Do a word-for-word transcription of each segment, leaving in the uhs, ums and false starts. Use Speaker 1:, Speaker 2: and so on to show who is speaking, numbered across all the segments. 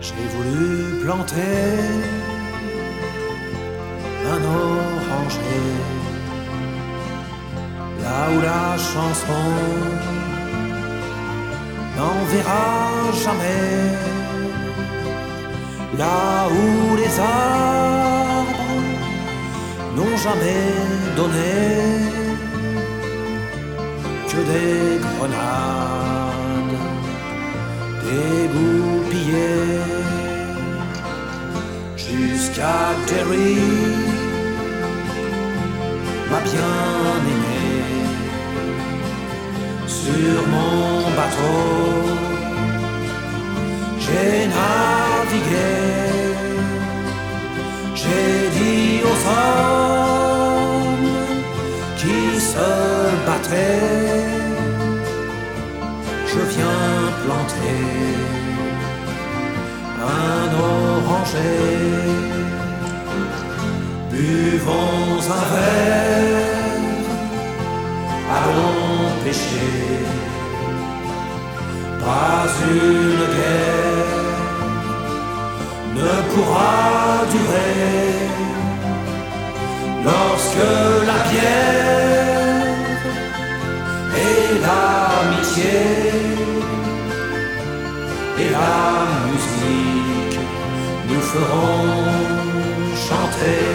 Speaker 1: J'ai voulu planter un oranger là où la chanson n'enverra jamais, là où les arbres n'ont jamais donné que des grenades dégoupillées, jusqu'à Derry, ma bien-aimée. Sur mon bateau, j'ai navigué, j'ai dit aux hommes qui se battraient, je viens planter un oranger. Buvons un verre, allons pêcher. Pas une guerre ne pourra durer lorsque la bière et l'amitié et la musique nous feront chanter.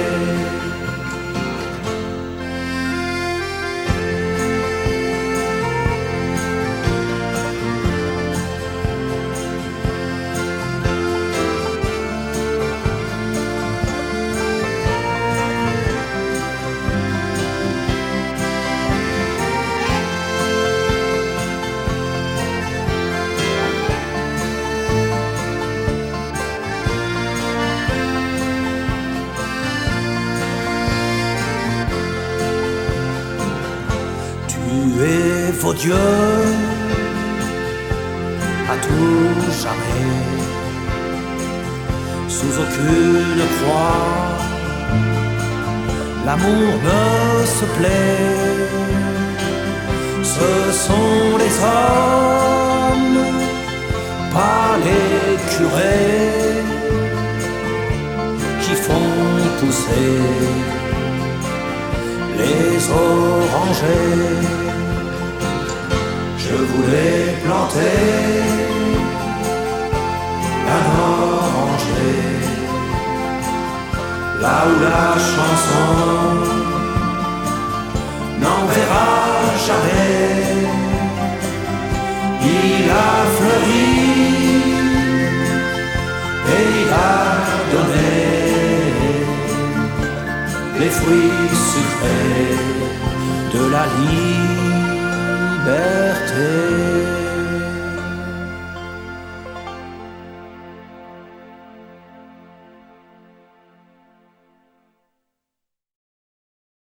Speaker 1: Tuez vos dieux à tout jamais, sous aucune croix, l'amour ne se plaît. Ce sont les hommes, pas les curés, qui font pousser les orangers. Je voulais planter un oranger là où la chanson n'enverra jamais. Il a fleuri et il a donné les fruits sucrés de la liberté.